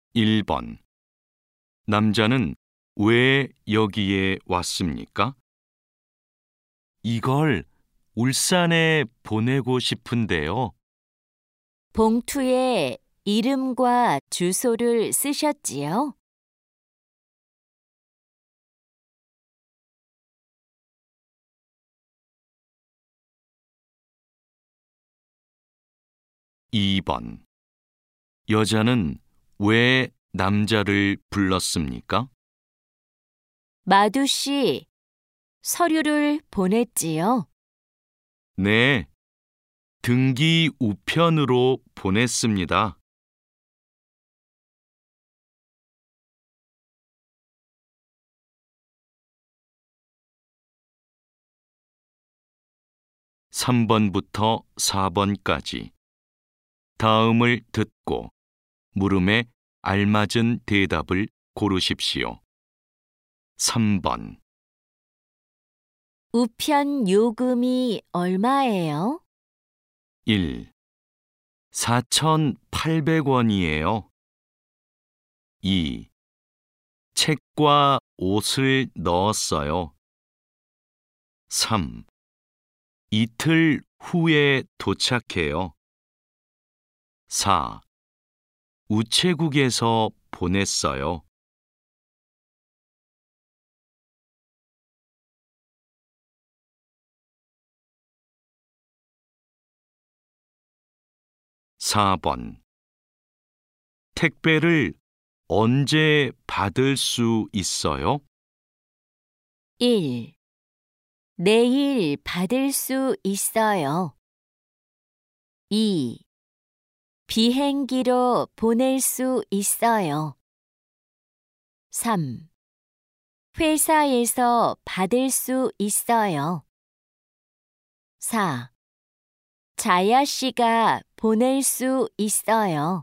1번. 남자는 왜 여기에 왔습니까? 이걸 울산에 보내고 싶은데요. 봉투에 이름과 주소를 쓰셨지요? 2번. 여자는 왜 남자를 불렀습니까? 마두 씨, 서류를 보냈지요? 네, 등기 우편으로 보냈습니다. 3번부터 4번까지 다음을 듣고 물음에 알맞은 대답을 고르십시오. 3번. 우편 요금이 얼마예요? 1. 4,800원이에요. 2. 책과 옷을 넣었어요. 3. 이틀 후에 도착해요. 4. 우체국에서 보냈어요. 4번. 택배를 언제 받을 수 있어요? 1. 내일 받을 수 있어요. 2. 비행기로 보낼 수 있어요. 3. 회사에서 받을 수 있어요. 4. 자야 씨가 보낼 수 있어요.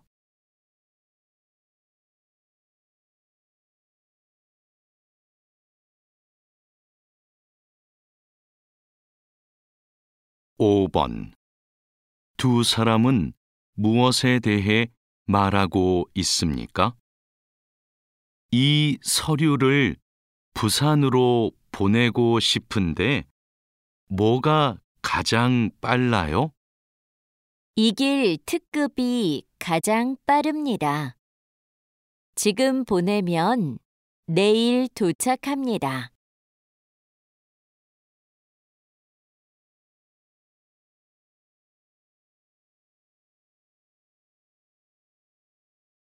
5번. 두 사람은 무엇에 대해 말하고 있습니까? 이 서류를 부산으로 보내고 싶은데 뭐가 가장 빨라요? 이 길 특급이 가장 빠릅니다. 지금 보내면 내일 도착합니다.